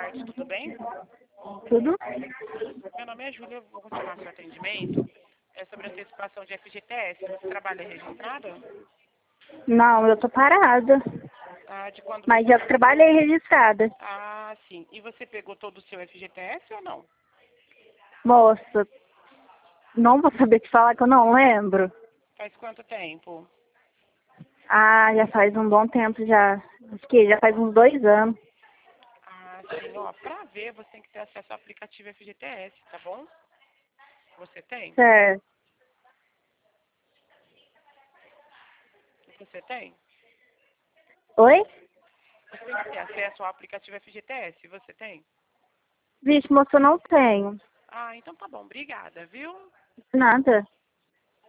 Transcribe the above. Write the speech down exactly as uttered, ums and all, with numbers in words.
tarde, tudo bem? Tudo? Meu nome é Júlia, eu vou continuar seu atendimento. É sobre antecipação de F G T S. Você trabalha registrada? Não, eu tô parada. Ah, de quando Mas você... eu trabalhei registrada. Ah, sim. E você pegou todo o seu F G T S ou não? Moça, não vou saber te falar que eu não lembro. Faz quanto tempo? Ah, já faz um bom tempo já. Acho que já faz uns dois anos. Ah, sim. Ó, pra ver, você tem que ter acesso ao aplicativo F G T S, tá bom? Você tem? Certo. Você tem? Oi? Você tem que ter acesso ao aplicativo F G T S. Você tem? Vixe, moça, eu não tenho. Ah, então tá bom. Obrigada, viu? Nada.